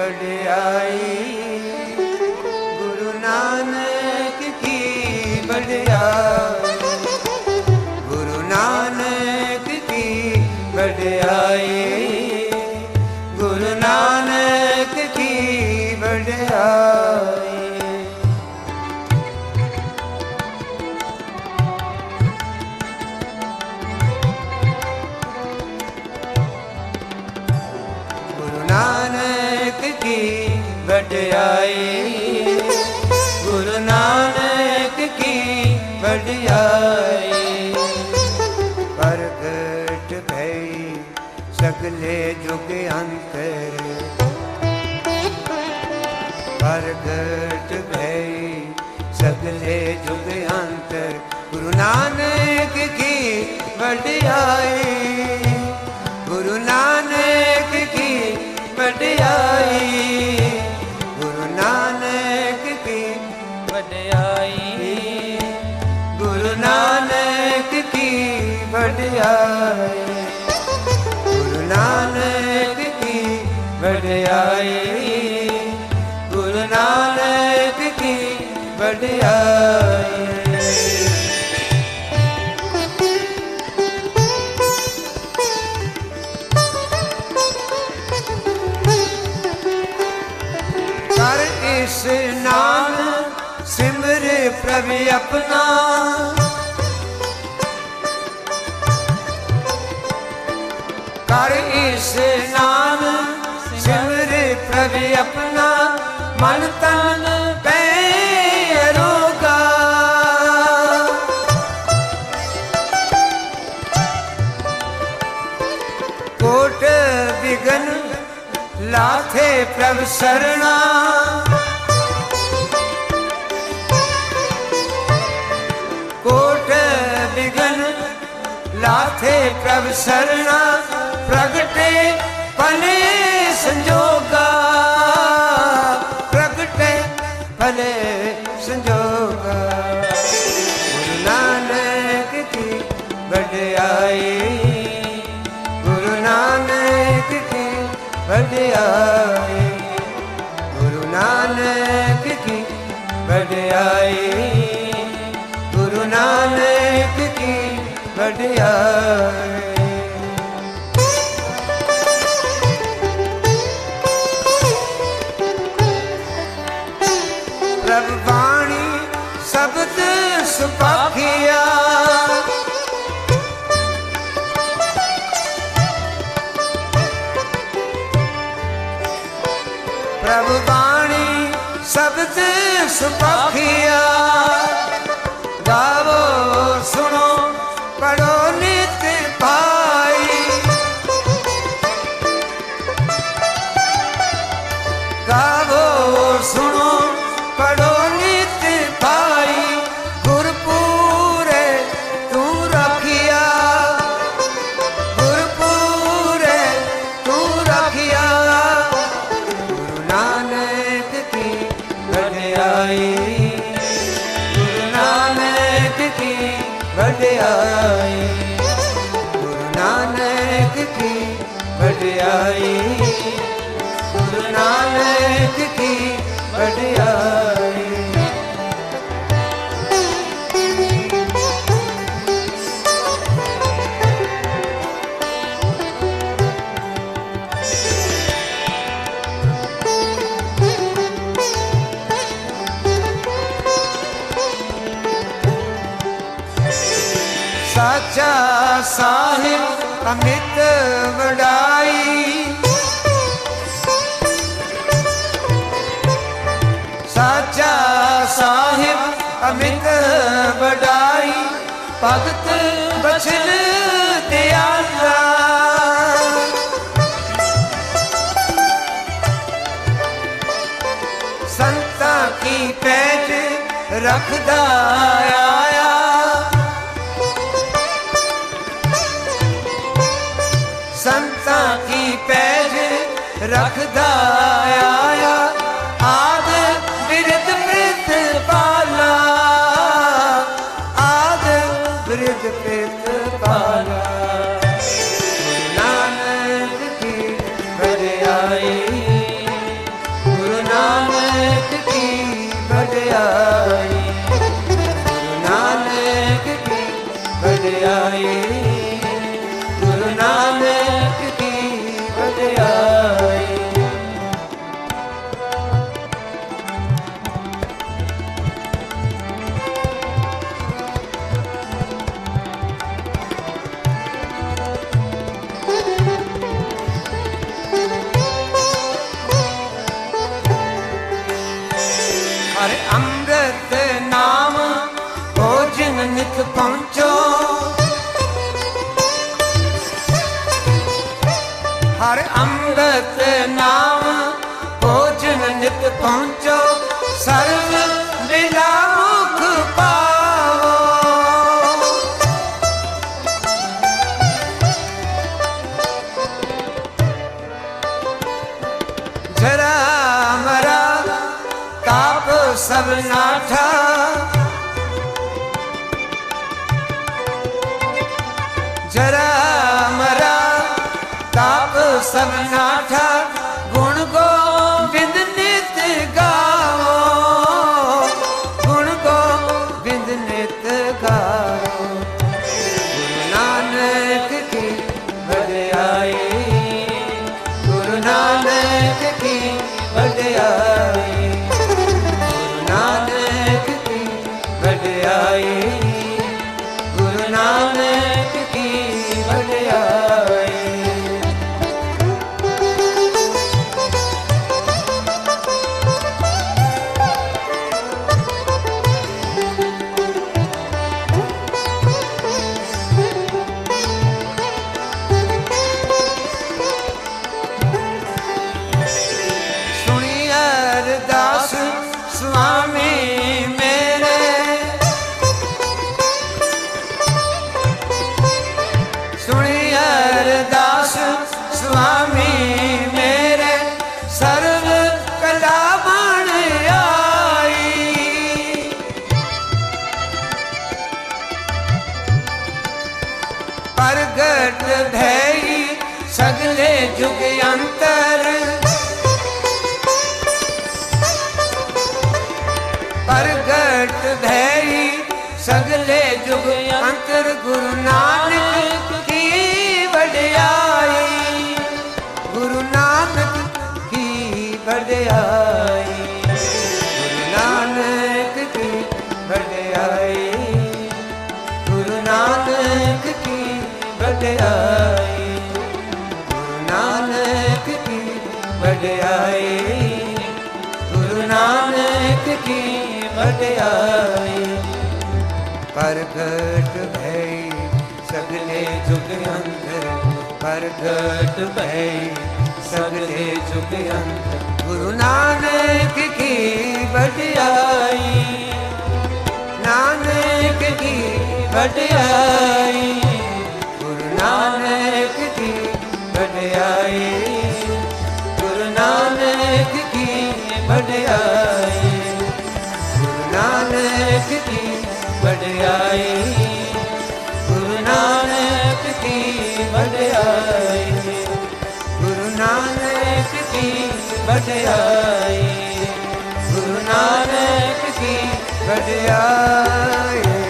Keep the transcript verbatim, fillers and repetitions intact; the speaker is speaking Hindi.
बढ़ाई, गुरु नानक की बढ़ाई, गुरु नानक की बढ़ाई, गुरु नानक की बढ़ाई। नानक की बढ़ाई, गुरु नानक की बढ़ाई। प्रगट भई सगले जुग अंतर, प्रगट भई सगले जुग अंतर, गुरु नानक की बढ़ाई, गुरु नानक की बढ़ाई, गुरु नानक की बढ़ाई, गुरु नानक की बढ़ाई, गुरु नानक की बढ़ाई, गुरु नानक की बढ़ाई। नाम सिमर प्रभु अपना, कर इस नाम सिमर प्रभु अपना, मन तन पे रोगा, कोट विघन लाथे प्रभु शरणा, कोट विघन लाथे प्रभु शरणा, प्रगटे भले संजोगा, प्रगटे भले संजोगा, गुरु नानक की बढ़ाई, गुरु नानक की बढ़ाई, गुरु नानक की बढ़ाई, गुरु नानक की बढ़ाई। प्रभु वाणी शब्द सुपाखिया, प्रभु वाणी शब्द सुपाखिया, गावो सुनो पढ़ो नित भाई, गावो सुनो पढ़ो नित भाई, गुरपुरे तू रखिया, गुरपुरे तू रखिया, गुरु नानक की बढ़ाई, गुरु नानक की बढ़ाई, गुरु नानक की बढ़ाई, गुरु नानक की बढ़ाई। साचा साहिब अमित वडाई, साचा साहिब अमित वडाई, भगत बचन दयाला, संता की पैज रखदा आया, संता की पैज रखदा आया, आद बिरद प्रीत पाला, आद बिरद प्रीत पाला, गुरु नानक की बढ़ाई, वडियाई, गुरु नानक की वडियाई। हर अमृत नाम भोजन नित पहुँचो, हर अमृत नाम भोजन नित पहुँचो, सर्व लीला मुख पावो। जरा मरा ताप सब नाठा, जरा मरा ताप सब नाठा, गुण गोविंद नित गाओ, गुण गोविंद नित गाओ। गुरु नानक की वडियाई, गुरु नानक की वडियाई, नानक की वडियाई, गुरु नानक की वडियाई। सुनी अरदास स्वामी मेरे, सुनी अरदास स्वामी मेरे, सर्व कला बन आई। प्रगट भई सगले जुग अंतर, प्रगट भई सगले जुग अंतर, गुरु नानक की वडियाई, गुरु नानक की वडियाई, गुरु नानक की वडियाई, गुरु नानक की वडियाई, गुरु नानक की वडियाई, गुरु नानक की वडियाई। प्रगट भई सगले जुग अंतर, प्रगट भई सगले जुग अंतर, गुरु नानक की वडियाई, नानक की वडियाई, गुरु नानक की वडियाई, गुरु नानक की वडियाई, गुरु नानक की वडियाई, गुरु नानक की वडियाई, गुरु नानक की वडियाई, गुरु नानक की वडियाई।